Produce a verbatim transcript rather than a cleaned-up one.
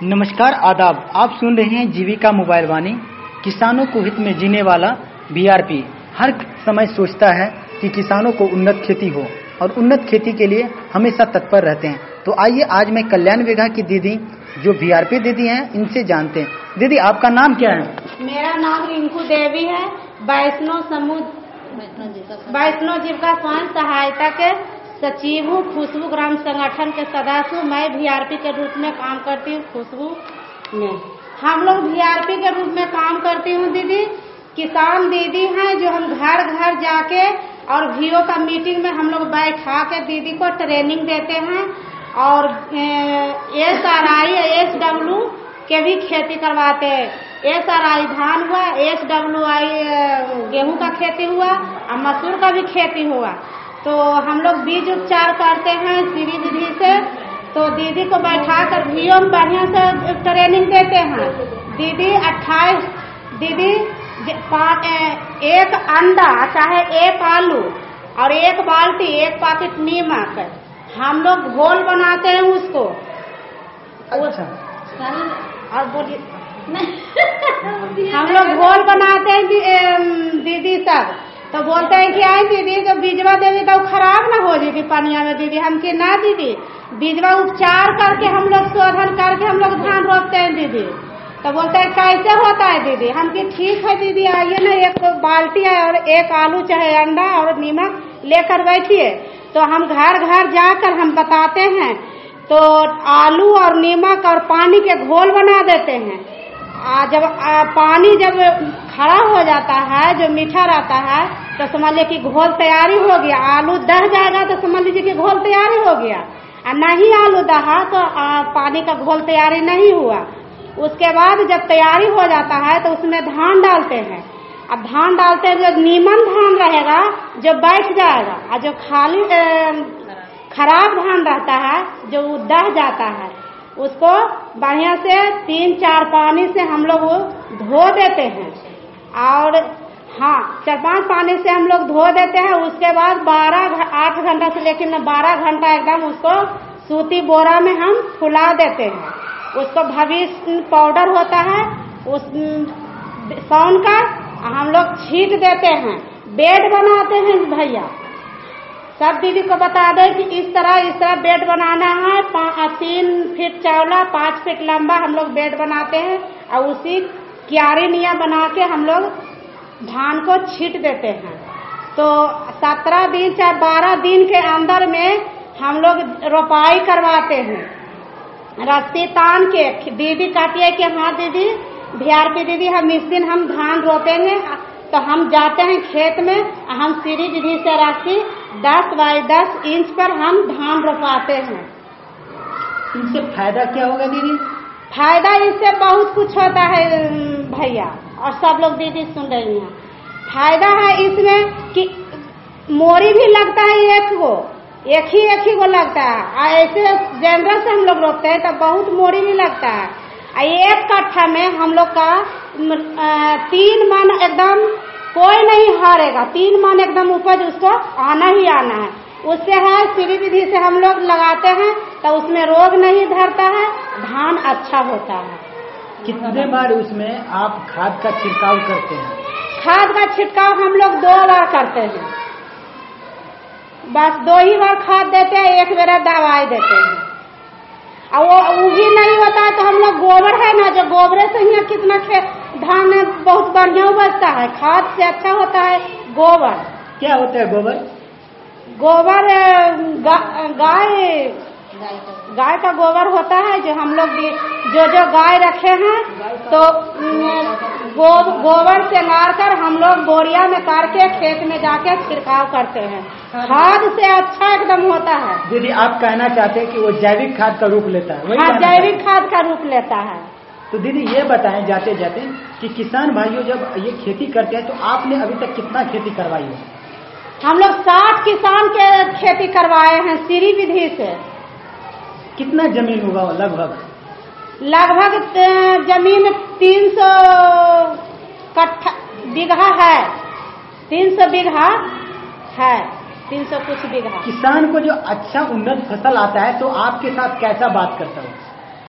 नमस्कार आदाब। आप सुन रहे हैं जीविका मोबाइल वाणी। किसानों को हित में जीने वाला बीआरपी हर समय सोचता है कि किसानों को उन्नत खेती हो और उन्नत खेती के लिए हमेशा तत्पर रहते हैं। तो आइए आज मैं कल्याण विघा की दीदी जो बीआरपी दीदी हैं इनसे जानते हैं। दीदी आपका नाम क्या है? मेरा नाम रिंकू देवी है। वैष्णो समूह वैष्णो जीविका स्वयं सहायता के सचिव हूँ। खुशबू ग्राम संगठन के सदस्य हूँ। मैं बीआरपी के रूप में काम करती हूँ। खुशबू में हम लोग बीआरपी के रूप में काम करती हूँ। दीदी किसान दीदी हैं जो हम घर घर जाके और वीओ का मीटिंग में हम लोग बैठा के दीदी को ट्रेनिंग देते हैं और S R I S W के भी खेती करवाते हैं। एस आर आई धान हुआ, एस डब्ल्यू आई गेहूं का खेती हुआ और मसूर का भी खेती हुआ। तो हम लोग बीज उपचार करते हैं सीरी विधि से। तो दीदी को बैठा कर वीओ में बढ़िया से ट्रेनिंग देते हैं। दीदी अट्ठाईस दीदी एक अंडा चाहे एक आलू और एक बाल्टी एक पैकेट नीमक हम लोग घोल बनाते हैं उसको। अच्छा। और बोलिए हम लोग घोल बनाते हैं दीदी सब। तो बोलते हैं कि आई दीदी जो बीजवा देवी तो खराब ना हो जाएगी पनिया में। दीदी हम की ना दीदी बीजवा उपचार करके हम लोग शोधन करके हम लोग धान रोपते हैं दीदी। तो बोलते हैं कैसे होता है दीदी? हम की ठीक है दीदी आइए ना, एक बाल्टी है और एक आलू चाहे अंडा और नीमक लेकर बैठिए। तो हम घर घर जाकर हम बताते हैं। तो आलू और नीमक और पानी के घोल बना देते हैं। आ, जब आ, पानी जब खड़ा हो जाता है जो मीठा रहता है तो समझ लीजिए कि घोल तैयारी हो गया। आलू दह जाएगा तो समझ लीजिए कि घोल तैयारी हो गया। और नहीं आलू दहा तो आ, पानी का घोल तैयारी नहीं हुआ। उसके बाद जब तैयारी हो जाता है तो उसमें धान डालते हैं। अब धान डालते हैं जो नीमन धान रहेगा जो बैठ जाएगा और जो खाली खराब धान रहता है जो दह जाता है उसको बढ़िया से तीन चार पानी से हम लोग धो देते हैं। और हाँ चार पांच पानी से हम लोग धो देते हैं। उसके बाद बारह आठ घंटा से लेकिन बारह घंटा एकदम उसको सूती बोरा में हम फुला देते हैं। उसको भविष्य पाउडर होता है उस सौन का हम लोग छीट देते हैं। बेड बनाते हैं भैया। सब दीदी को बता दें कि इस तरह इस तरह बेड बनाना है। तीन फीट चौड़ा पाँच फीट लंबा हम लोग बेड बनाते हैं और उसी क्यारी निया बना के हम लोग धान को छीट देते हैं। तो सत्रह दिन चाहे बारह दिन के अंदर में हम लोग रोपाई करवाते हैं। रस्सी तान के दीदी काटिए कि हाँ दीदी बीआरपी दीदी हम इस दिन हम धान रोपेंगे। तो हम जाते हैं खेत में हम सीरी विधि से रस्सी दस बाई दस इंच पर हम धान रोपाते हैं। इनसे फायदा क्या होगा दीदी? फायदा इससे बहुत कुछ होता है भैया और सब लोग दीदी सुन रही हैं। फायदा है इसमें कि मोरी भी लगता है एक गो एक ही एक ही को लगता है। ऐसे जनरल से हम लोग रोकते हैं तो बहुत मोरी भी लगता है। एक कट्ठा में हम लोग का तीन मन एकदम कोई नहीं हारेगा। तीन मन एकदम उपज उसको आना ही आना है। उससे है सीरी विधि से हम लोग लगाते हैं तो उसमें रोग नहीं धरता है, धान अच्छा होता है। कितने बार उसमें आप खाद का छिड़काव करते हैं? खाद का छिड़काव हम लोग दो बार करते हैं। बस दो ही बार खाद देते हैं, एक बार दवाई देते हैं। और वो भी नहीं होता है तो हम लोग गोबर है ना जो गोबरे से ही कितना धान बहुत बढ़िया उपजता है। खाद से अच्छा होता है गोबर। क्या होता है गोबर? गोबर गा, गाय गाय का गोबर होता है जो हम लोग जो जो गाय रखे हैं तो गो, गोबर से लार कर हम लोग बोरिया में करके खेत में जाके छिड़काव करते हैं। खाद से अच्छा एकदम होता है। दीदी आप कहना चाहते हैं कि वो जैविक खाद का रूप लेता है? हाँ जैविक खाद का रूप लेता है। तो दीदी ये बताएं जाते जाते कि किसान भाइयों जब ये खेती करते हैं तो आपने अभी तक कितना खेती करवाई है? हम लोग साठ किसान के खेती करवाए हैं सीरी विधि से। कितना जमीन होगा लगभग? लगभग जमीन तीन सौ कट्ठा बीघा है। तीन सौ बीघा है। तीन सौ कुछ बीघा। किसान को जो अच्छा उन्नत फसल आता है तो आपके साथ कैसा बात करता हूँ?